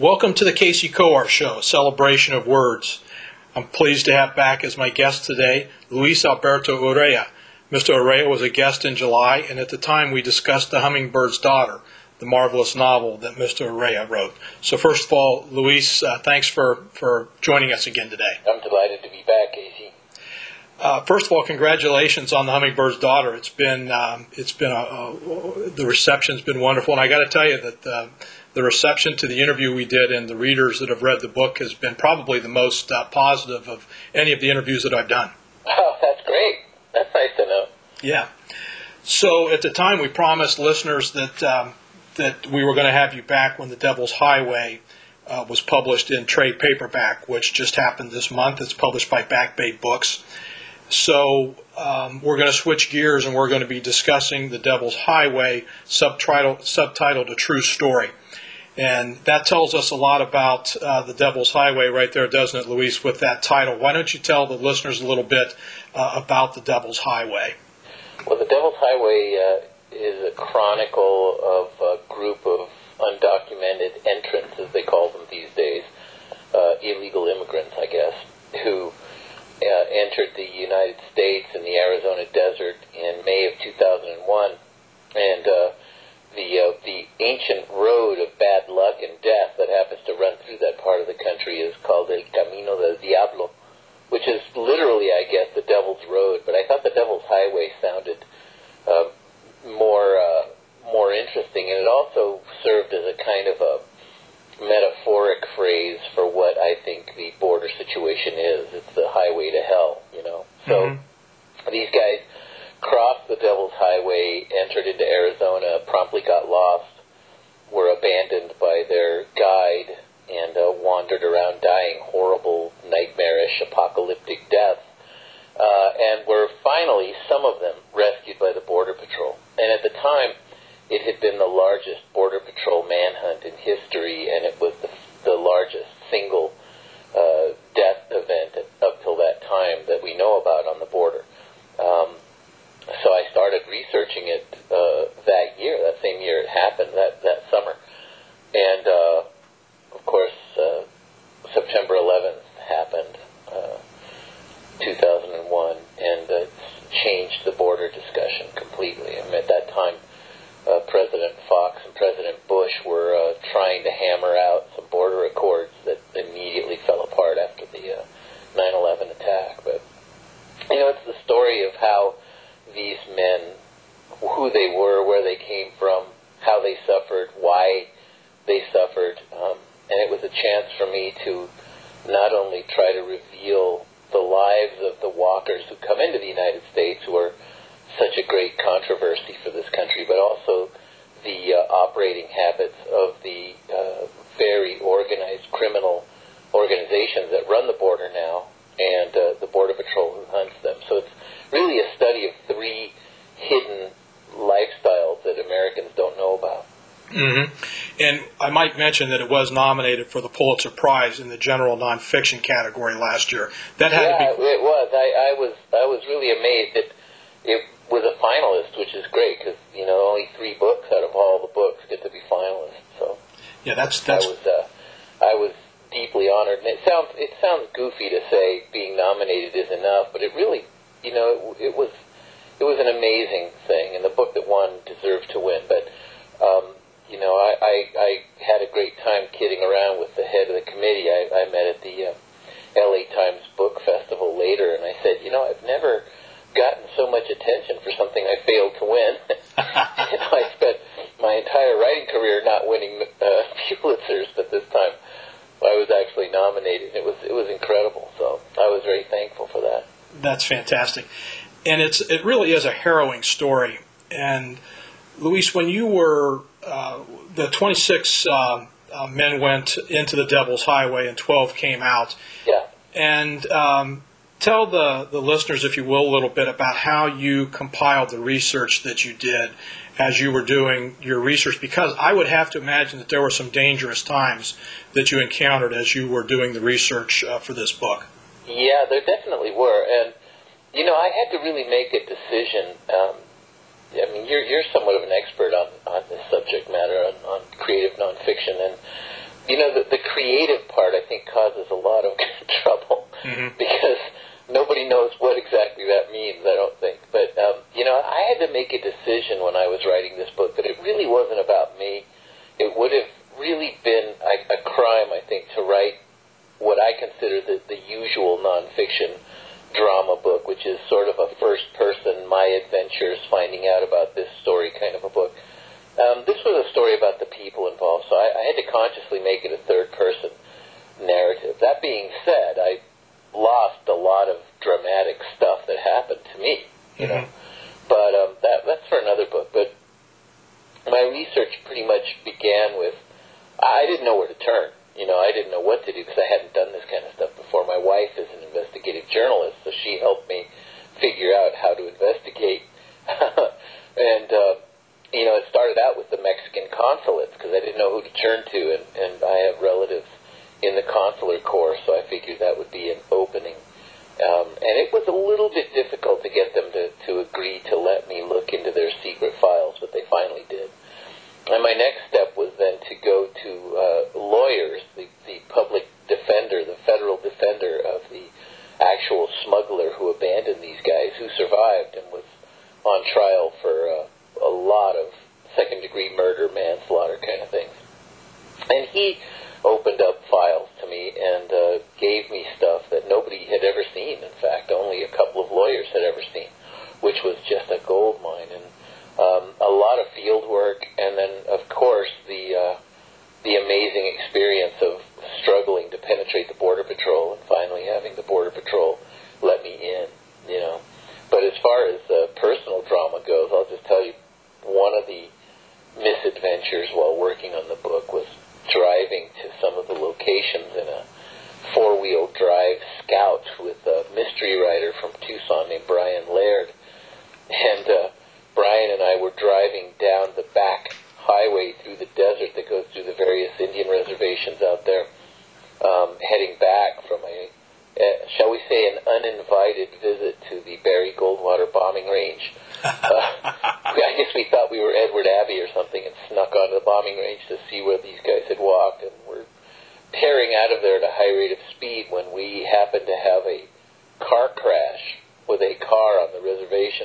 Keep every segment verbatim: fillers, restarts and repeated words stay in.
Welcome to the Casey Coar Show, a celebration of words. I'm pleased to have back as my guest today, Luis Alberto Urrea. Mister Urrea was a guest in July, and at the time we discussed The Hummingbird's Daughter, the marvelous novel that Mister Urrea wrote. So first of all, Luis, uh, thanks for, for joining us again today. I'm delighted to be back, Casey. Uh, first of all, congratulations on The Hummingbird's Daughter. It's been um, it's been a, a, the reception's been wonderful, and I got to tell you that uh, the reception to the interview we did and the readers that have read the book has been probably the most uh, positive of any of the interviews that I've done. Oh, that's great. That's nice to know. Yeah. So at the time, we promised listeners that um, that we were going to have you back when The Devil's Highway uh, was published in trade paperback, which just happened this month. It's published by Back Bay Books. So um, we're going to switch gears, and we're going to be discussing The Devil's Highway, subtitled, subtitled A True Story. And that tells us a lot about uh, The Devil's Highway right there, doesn't it, Luis, with that title? Why don't you tell the listeners a little bit uh, about The Devil's Highway? Well, The Devil's Highway uh, is a chronicle of a group of undocumented entrants, as they call them these days, uh, illegal immigrants, I guess, who uh, entered the United States in the Arizona desert in May of two thousand one. And uh, the uh, the ancient road of bad luck and death that happens to run through that part of the country is called El Camino del Diablo, which is literally, I guess, the Devil's Road. But I thought the Devil's Highway sounded uh, more uh, more interesting, and it also served as a kind of a metaphoric phrase for what I think the border situation is. It's the highway to hell, you know. So mm-hmm. these guys crossed the Devil's Highway, entered into Arizona, promptly got lost, were abandoned by their guide, and uh, wandered around dying horrible, nightmarish, apocalyptic deaths, uh, and were finally, some of them, rescued by the Border Patrol. And at the time, it had been the largest Border Patrol manhunt in history, and it was the, the largest single uh, death event up till that time that we know about on the border. Um, So I started researching it uh, that year, that same year it happened, that, that summer. And, uh, of course, uh, September eleventh happened, uh, two thousand one, and uh, it's changed the border discussion completely. I mean, at that time, uh, President Fox and President Bush were uh, trying to hammer out some border accords that immediately fell apart after the uh, nine eleven attack. But, you know, it's the story of how these men, who they were, where they came from, how they suffered, why they suffered. Um, and it was a chance for me to not only try to reveal the lives of the walkers who come into the United States, who are such a great controversy for this country, but also the uh, operating habits of the uh, very organized criminal organizations that run the border now, and uh, the Border Patrol who hunts them. So it's really a study of three hidden lifestyles that Americans don't know about. Mm-hmm. And I might mention that it was nominated for the Pulitzer Prize in the general nonfiction category last year. That had yeah, to be... it was. I, I was. I was really amazed that it was a finalist, which is great because you know only three books out of all the books get to be finalists. So yeah, that's that's. I was. Uh, I was deeply honored, and it sounds it sounds goofy to say being nominated is enough, but it really, you know, it, it was it was an amazing thing, and the book that won deserved to win. But um, you know, I, I, I had a great time kidding around with the head of the committee. I, I met at the uh, L A Times Book Festival later, and I said, you know, I've never gotten so much attention for something I failed to win. You know, I spent my entire writing career not winning uh, Pulitzers, but this time I was actually nominated. It was it was incredible. So I was very thankful for that. That's fantastic, and it's it really is a harrowing story. And Luis, when you were uh, the twenty-six uh, uh, men went into the Devil's Highway and twelve came out. Yeah. And um, tell the the listeners, if you will, a little bit about how you compiled the research that you did as you were doing your research, because I would have to imagine that there were some dangerous times that you encountered as you were doing the research uh, for this book. Yeah, there definitely were. And, you know, I had to really make a decision. Um, I mean, you're you're somewhat of an expert on, on this subject matter, on, on creative nonfiction. And you know, the, the creative part, I think, causes a lot of trouble Mm-hmm. because nobody knows what exactly that means, I don't think. But, um, you know, I had to make a decision when I was writing this book that it really wasn't about me. It would have really been a, a crime, I think, to write what I consider the, the usual nonfiction drama book, which is sort of a first-person, my adventures, finding out about this story kind of a book. Um, this was a story about the people involved, so I, I had to consciously make it a third-person narrative. That being said, I lost a lot of dramatic stuff that happened to me, you know. Mm-hmm. But um, that, that's for another book. But my research pretty much began with, I didn't know where to turn. You know, I didn't know what to do because I hadn't done this kind of stuff before. My wife is an investigative journalist, so she helped me figure out how to investigate. and, uh, you know, it started out with the Mexican consulates because I didn't know who to turn to, and, and I have relatives in the consular corps, so I figured that would be an opening. Um, and it was a little bit difficult to get them to, to agree to let me look into their secret files, but they finally did. And my next step was then to go to uh, lawyers, the, the public defender, the federal defender of the actual smuggler who abandoned these guys, who survived and was on trial for uh, a lot of second-degree murder, manslaughter kind of things. And he opened up files to me and uh, gave me stuff that nobody had ever seen. In fact, only a couple of lawyers had ever seen, which was just a gold mine. And um, a lot of field work, and then, of course, the uh, the amazing experience of struggling to penetrate the Border Patrol and finally having the Border Patrol let me in, you know. But as far as uh, personal drama goes, I'll just tell you, one of the misadventures while working on the book was driving to some of the locations in a four-wheel drive Scout with a mystery writer from Tucson named Brian Laird. And uh, Brian and I were driving down the back highway through the desert that goes through the various Indian reservations out there, um, heading back from a, a, shall we say, an uninvited visit to the Barry Goldwater bombing range. Uh, I guess we thought we were Edward Abbey or something and snuck onto the bombing range to see where these guys had walked, and we're tearing out of there at a high rate of speed when we happened to have a car crash with a car on the reservation.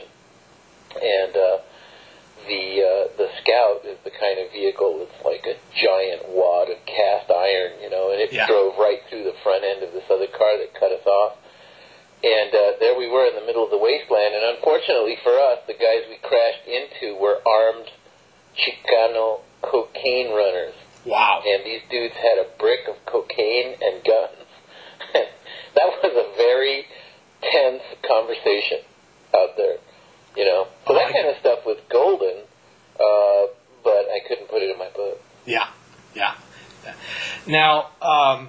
And uh, the uh, the Scout is the kind of vehicle that's like a giant wad of cast iron, you know, and it Yeah. drove right through the front end of this other car that cut us off. And uh, there we were in the middle of the wasteland, and unfortunately for us, the guys we crashed into were armed Chicano cocaine runners. Wow. And these dudes had a brick of cocaine and guns. That was a very tense conversation out there, you know. So Oh, that I kind of stuff was golden, uh, but I couldn't put it in my book. Yeah, yeah. Now, um,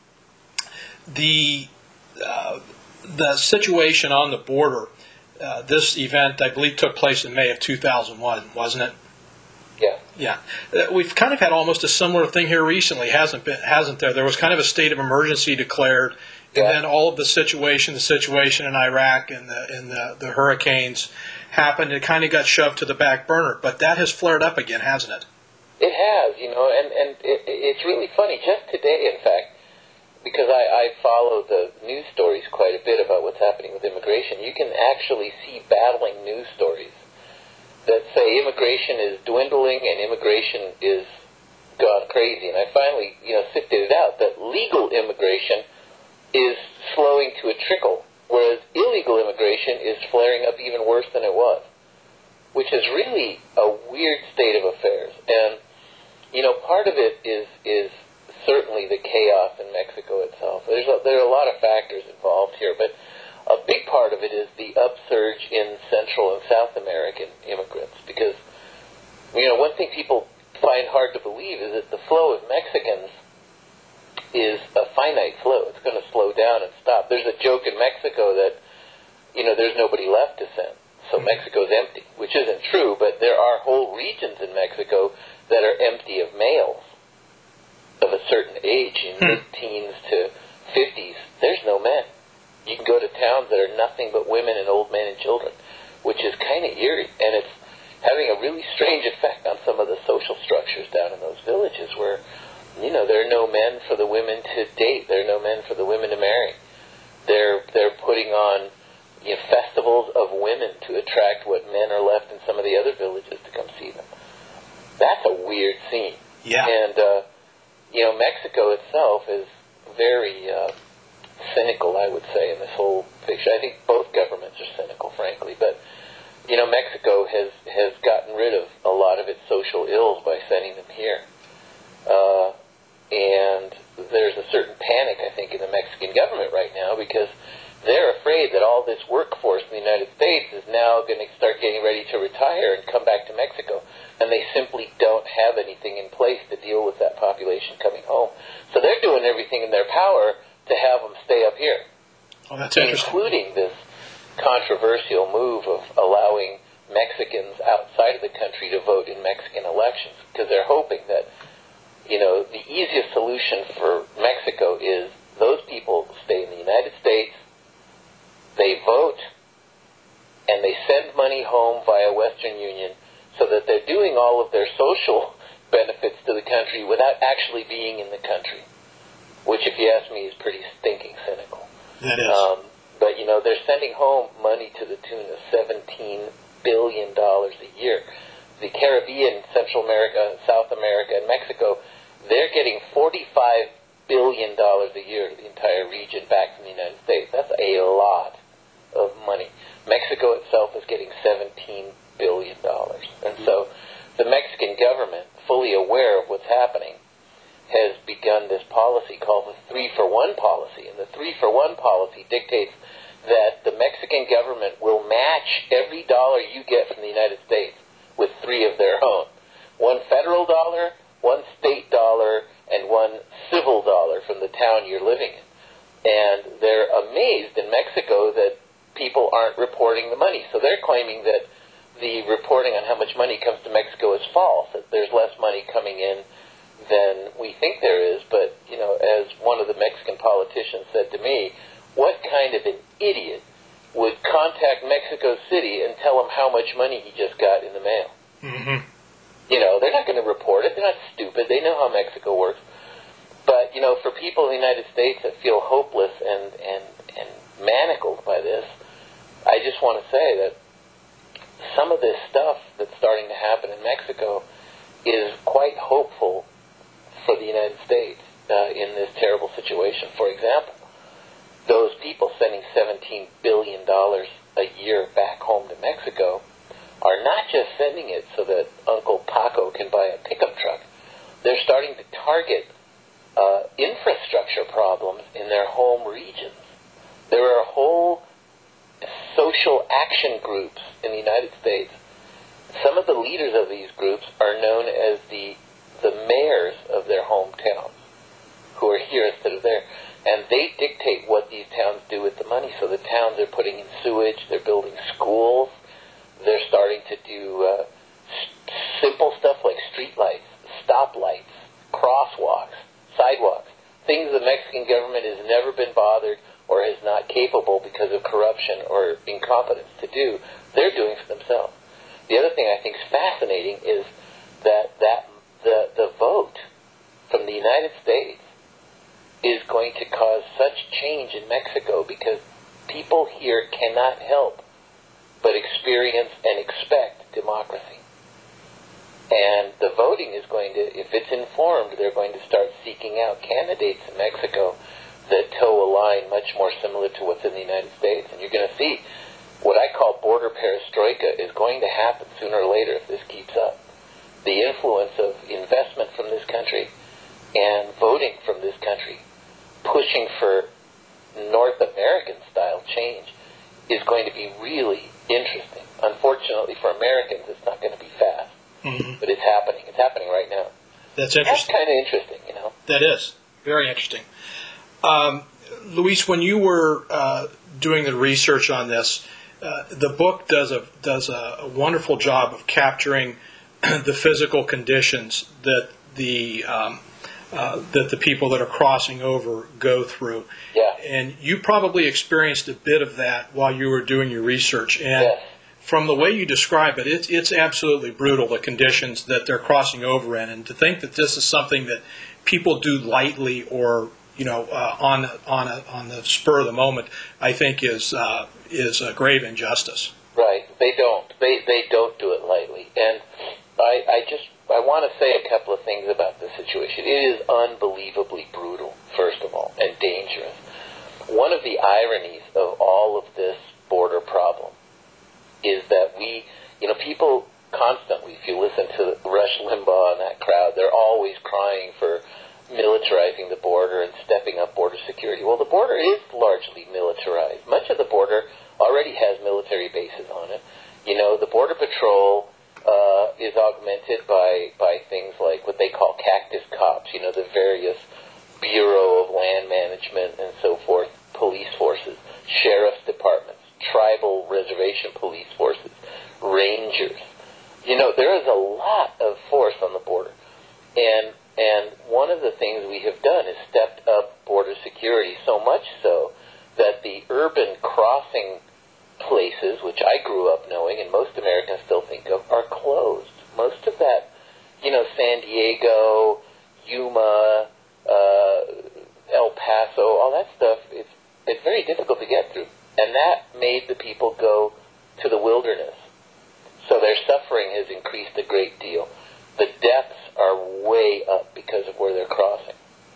the uh, the situation on the border, uh, this event, I believe, took place in May of two thousand one, wasn't it? Yeah. Yeah. Uh, We've kind of had almost a similar thing here recently, hasn't been, hasn't there? There was kind of a state of emergency declared, and Yeah. then all of the situation, the situation in Iraq and the and the, the hurricanes happened. It kind of got shoved to the back burner, but that has flared up again, hasn't it? It has, you know, and, and it, it's really funny. Just today, in fact, because I, I follow the news stories quite a bit about what's happening with immigration, you can actually see battling news stories that say immigration is dwindling and immigration is gone crazy. And I finally, you know, sifted it out that legal immigration is slowing to a trickle, whereas illegal immigration is flaring up even worse than it was, which is really a weird state of affairs. And, you know, part of it is is certainly the chaos in Mexico itself. There's a, there are a lot of factors involved here, but a big part of it is the upsurge in Central and South American immigrants, because, you know, one thing people find hard to believe is that the flow of Mexicans is a finite flow. It's going to slow down and stop. There's a joke in Mexico that, you know, there's nobody left to send, so Mexico's empty, which isn't true, but there are whole regions in Mexico that are empty of males of a certain age, in mid-teens to fifties. There's no men. You can go to towns that are nothing but women and old men and children, which is kind of eerie, and it's having a really strange effect on some of the social structures down in those villages where you know, there are no men for the women to date. There are no men for the women to marry. They're they're putting on, you know, festivals of women to attract what men are left in some of the other villages to come see them. That's a weird scene. Yeah. And, uh, you know, Mexico itself is very uh, cynical, I would say, in this whole picture. I think both governments are cynical, frankly. But, you know, Mexico has, has gotten rid of a lot of its social ills by sending them here. Uh, and there's a certain panic, I think, in the Mexican government right now because they're afraid that all this workforce in the United States is now going to start getting ready to retire and come back to Mexico. And they simply don't have anything in place to deal with that population coming home. So they're doing everything in their power to have them stay up here. Oh, that's interesting. Including this controversial move of allowing Mexicans outside of the country to vote in Mexican elections. Because they're hoping that, you know, the easiest solution for Mexico is those people stay in the United States, they vote, and they send money home via Western Union so that they're doing all of their social benefits to the country without actually being in the country, which, if you ask me, is pretty stinking cynical. That is. Um, but, you know, they're sending home money to the tune of seventeen billion dollars a year. The Caribbean, Central America, South America, and Mexico, they're getting forty-five billion dollars a year to the entire region back from the United States. That's a lot of money. Mexico itself is getting seventeen billion dollars. And so the Mexican government, fully aware of what's happening, has begun this policy called the three for one policy. And the three for one policy dictates that the Mexican government will match every dollar you get from the United States with three of their own. One federal dollar, one state dollar, and one civil dollar from the town you're living in. And they're amazed in Mexico that people aren't reporting the money. So they're claiming that the reporting on how much money comes to Mexico is false, that there's less money coming in than we think there is. But, you know, as one of the Mexican politicians said to me, what kind of an idiot would contact Mexico City and tell him how much money he just got in the mail? Mm-hmm. You know, they're not going to report it. They're not stupid. They know how Mexico works. But, you know, for people in the United States that feel hopeless and, and, and manacled by this, I just want to say that some of this stuff that's starting to happen in Mexico is quite hopeful for the United States uh, in this terrible situation. For example, those people sending seventeen billion dollars a year back home to Mexico are not just sending it so that Uncle Paco can buy a pickup truck. They're starting to target uh, infrastructure problems in their home regions. There are whole social action groups in the United States. Some of the leaders of these groups are known as the the mayors of their hometowns, who are here instead of there. And they dictate what these towns do with the money. So the towns are putting in sewage, they're building schools, they're starting to do uh, s- simple stuff like streetlights, stoplights, crosswalks, sidewalks, things the Mexican government has never been bothered or is not capable because of corruption or incompetence to do. They're doing for themselves. The other thing I think is fascinating is that, that the, the vote from the United States is going to cause such change in Mexico because people here cannot help but experience and expect democracy. And the voting is going to, if it's informed, they're going to start seeking out candidates in Mexico that toe a line much more similar to what's in the United States. And you're going to see what I call border perestroika is going to happen sooner or later if this keeps up. The influence of investment from this country and voting from this country, pushing for North American-style change, is going to be really interesting. Unfortunately for Americans, it's not going to be fast. Mm-hmm. But it's happening. It's happening right now. That's interesting. That's kind of interesting, you know. That is. Very interesting. Um, Luis, when you were uh, doing the research on this, uh, the book does a does a, a wonderful job of capturing the physical conditions that the um, uh, that the people that are crossing over go through. Yeah. And you probably experienced a bit of that while you were doing your research. And yes. from the way you describe it, it's it's absolutely brutal, the conditions that they're crossing over in, and to think that this is something that people do lightly or you know uh, on on a, on the spur of the moment, I think is uh, is a grave injustice. Right, they don't. They they don't do it lightly, and I I just I want to say a couple of things about this situation. It is unbelievably brutal, first of all, and dangerous. One of the ironies of all of this border problem is that we, you know, people constantly, if you listen to Rush Limbaugh and that crowd, they're always crying for militarizing the border and stepping up border security. Well, the border is largely militarized. Much of the border already has military bases on it. You know, the Border Patrol uh, is augmented by, by things like what they call cactus cops, you know, the various Bureau of Land Management and so forth, police forces, sheriff's departments, tribal reservation police forces, rangers. You know, there is a lot of force on the border. And and one of the things we have done is stepped up border security, so much so that the urban crossing places, which I grew up knowing and most Americans still think of, are closed. Most of that, you know, San Diego, Yuma, uh, El Paso, all that stuff, it's, it's very difficult to get through. And that made the people go to the wilderness. So their suffering has increased a great deal. The deaths are way up because of where they're crossing.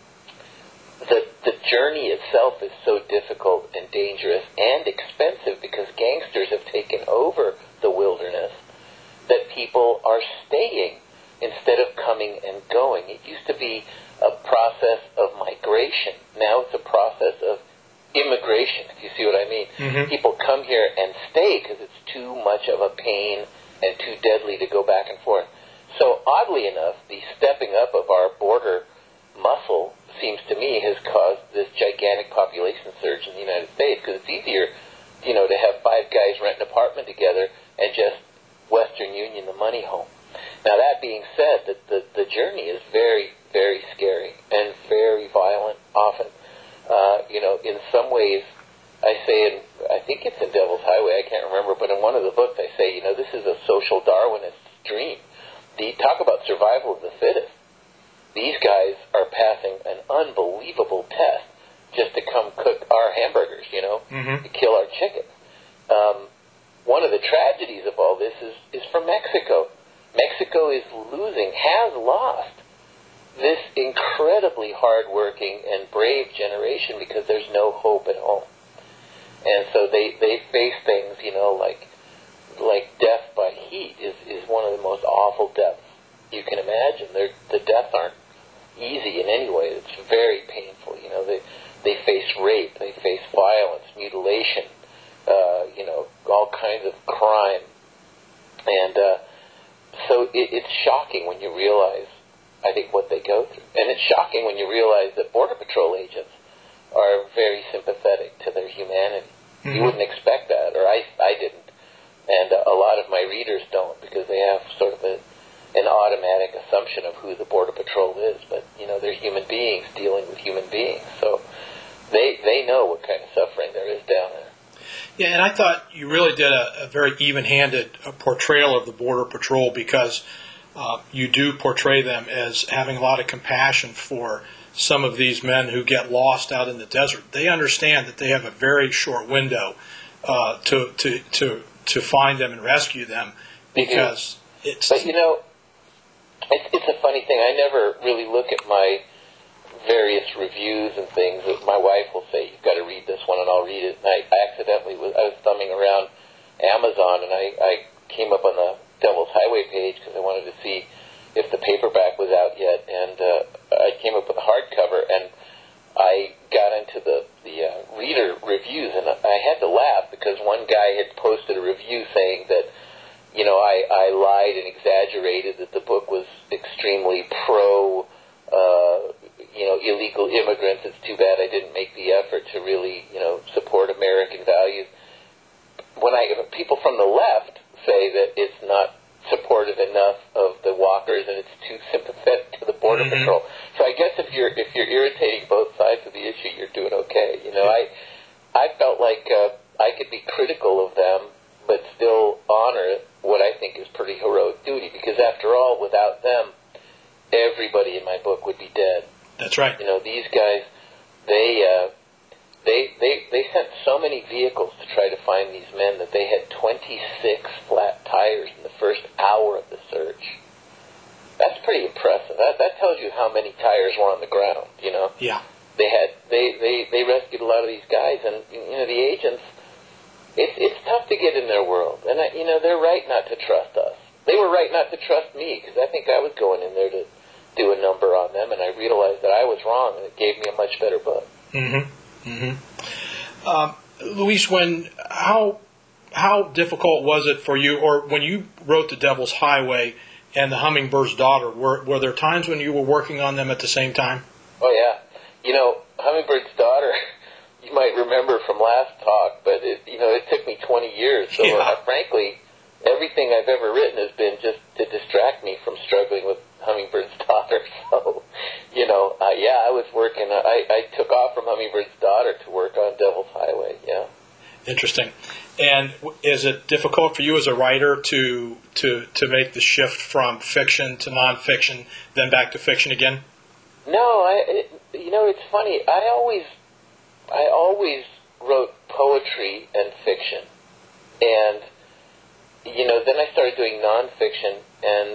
The, the journey itself is so difficult and dangerous and expensive because gangsters have taken over the wilderness that people are staying instead of coming and going. It used to be a process of migration. Now it's a process of immigration, if you see what I mean. Mm-hmm. People come here and stay because it's too much of a pain and too deadly to go back and forth. So oddly enough, the stepping up of our border muscle seems to me has caused this gigantic population surge in the United States because it's easier, you know, to have five guys rent an apartment together and just Western Union the money home. Now that being said, the, the, the journey is very, very scary and very violent often. Uh, you know, in some ways, I say, in, I think it's in Devil's Highway, I can't remember, but in one of the books I say, you know, this is a social Darwinist dream. The, talk about survival of the fittest. These guys are passing an unbelievable test just to come cook our hamburgers, you know, mm-hmm. to kill our chickens. Um, one of the tragedies of all this is, is from Mexico. Mexico is losing, has lost this incredibly hardworking and brave generation because there's no hope at home. And so they, they face things, you know, like like death by heat is, is one of the most awful deaths you can imagine. They're, the deaths aren't easy in any way. It's very painful. You know, they they face rape, they face violence, mutilation, uh, you know, all kinds of crime. And uh, so it, it's shocking when you realize, I think, what they go through. And it's shocking when you realize that Border Patrol agents are very sympathetic to their humanity. Mm-hmm. You wouldn't expect that, or I, I didn't. And uh, a lot of my readers don't because they have sort of a, an automatic assumption of who the Border Patrol is. But, you know, they're human beings dealing with human beings. So they they know what kind of suffering there is down there. Yeah, and I thought you really did a, a very even-handed uh, portrayal of the Border Patrol because uh, you do portray them as having a lot of compassion for some of these men who get lost out in the desert. They understand that they have a very short window uh, to, to, to, to find them and rescue them because mm-hmm. it's... But, you know, it's, it's a funny thing. I never really look at my various reviews and things. My wife will say, you've got to read this one, and I'll read it. And I, I accidentally was, I was thumbing around Amazon, and I, I came up on the Devil's Highway page because I wanted to see if the paperback was out yet. And uh, I came up with a hardcover, and I got into the, the uh, reader reviews, and I had to laugh because one guy had posted a review saying that, you know, I, I lied and exaggerated that the book was extremely pro, uh, you know, illegal immigrants. It's too bad I didn't make the effort to really, you know, support American values. When I people from the left say that it's not supportive enough of the walkers and it's too sympathetic to the Border mm-hmm. Patrol. So I guess if you're if you're irritating both sides of the issue, you're doing okay. You know, I I felt like uh, I could be critical of them, but still honest they uh, they they they sent so many vehicles to try to find these men that they had twenty-six flat tires in the first hour of the search. That's pretty impressive. That that tells you how many tires were on the ground. You know. Yeah. They had they, they, they rescued a lot of these guys, and you know the agents. It's it's tough to get in their world, and I, you know they're right not to trust us. They were right not to trust me because I think I was going in there to do a number on them, and I realized that I was wrong, and it gave me a much better book. Mm-hmm. Mm-hmm. Um, Luis, when how how difficult was it for you, or when you wrote The Devil's Highway and The Hummingbird's Daughter? Were were there times when you were working on them at the same time? Oh yeah. You know, Hummingbird's Daughter, you might remember from last talk, but it, you know, it took me twenty years. So yeah. uh, frankly, everything I've ever written has been just to distract me from struggling with Hummingbird's Daughter. So, you know, uh, yeah, I was working. Uh, I, I took off from Hummingbird's Daughter to work on Devil's Highway. Yeah. Interesting. And is it difficult for you as a writer to to to make the shift from fiction to nonfiction, then back to fiction again? No, I. It, you know, it's funny. I always, I always wrote poetry and fiction, and you know, then I started doing nonfiction, and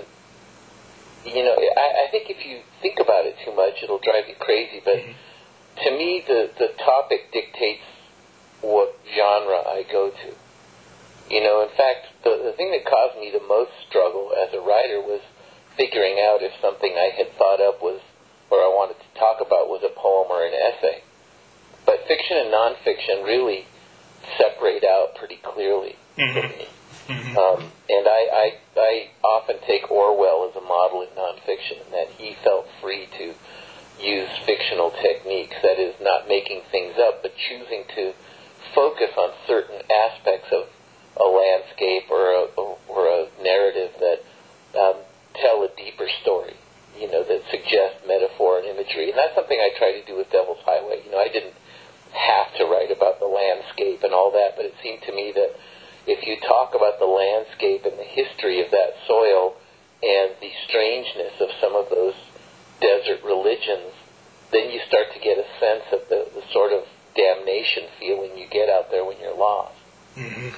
you know, I, I think if you think about it too much, it'll drive you crazy. But mm-hmm. to me, the the topic dictates what genre I go to. You know, in fact, the the thing that caused me the most struggle as a writer was figuring out if something I had thought up was, or I wanted to talk about, was a poem or an essay. But fiction and nonfiction really separate out pretty clearly mm-hmm. for me. Mm-hmm. Um, and I, I, I often take Orwell as a model in nonfiction, in that he felt free to use fictional techniques, that is, not making things up, but choosing to focus on certain aspects of a landscape or a, or a narrative that um, tell a deeper story, you know, that suggest metaphor and imagery. And that's something I try to do with Devil's Highway. You know, I didn't have to write about the landscape and all that, but it seemed to me that if you talk about the landscape and the history of that soil and the strangeness of some of those desert religions, then you start to get a sense of the, the sort of damnation feeling you get out there when you're lost. Mm-hmm.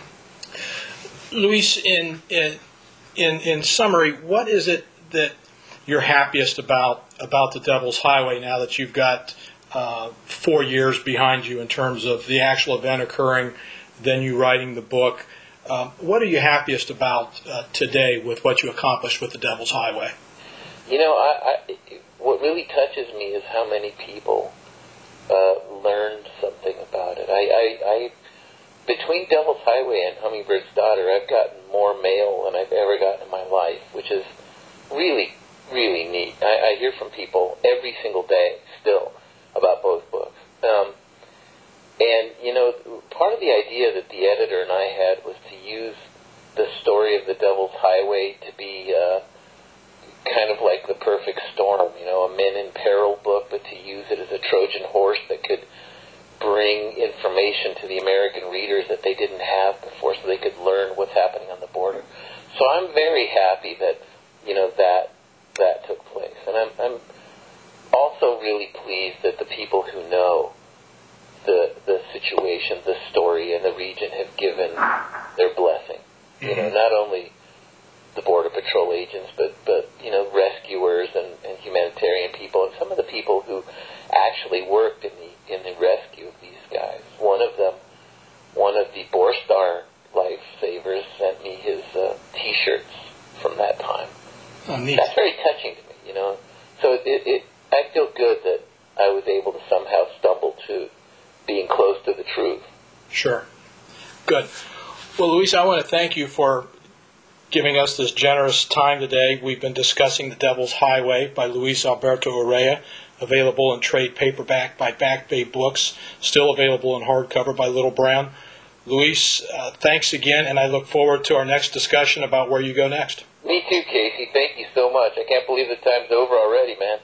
Luis, in, in in in summary, what is it that you're happiest about about The Devil's Highway now that you've got uh, four years behind you in terms of the actual event occurring, then you writing the book? Um, what are you happiest about uh, today with what you accomplished with The Devil's Highway? You know, I, I, what really touches me is how many people uh, learned something about it. I, I, I, between Devil's Highway and Hummingbird's Daughter, I've gotten more mail than I've ever gotten in my life, which is really, really neat. I, I hear from people every single day still about both books. Um, and, you know, part of the idea that the editor and I had was to use the story of The Devil's Highway to be uh, kind of like the perfect storm, you know, a men in peril book, but to use it as a Trojan horse that could bring information to the American readers that they didn't have before, so they could learn what's happening on the border. So I'm very happy that, you know, that that took place. And I'm, I'm also really pleased that the people who know the the situation, the story, and the region have given their blessing. Mm-hmm. You know, not only the Border Patrol agents, but, but you know, rescuers and, and humanitarian people, and some of the people who actually worked in the in the rescue of these guys. One of them, one of the Borstar lifesavers, sent me his uh, T-shirts from that time. Oh, neat. That's very touching to me, you know. So it, it, it, I feel good that I was able to somehow stumble to being close to the truth. Sure. Good. Well, Luis, I want to thank you for giving us this generous time today. We've been discussing The Devil's Highway by Luis Alberto Urrea, available in trade paperback by Back Bay Books, still available in hardcover by Little Brown. Luis, uh, thanks again, and I look forward to our next discussion about where you go next. Me too, Casey. Thank you so much. I can't believe the time's over already, man.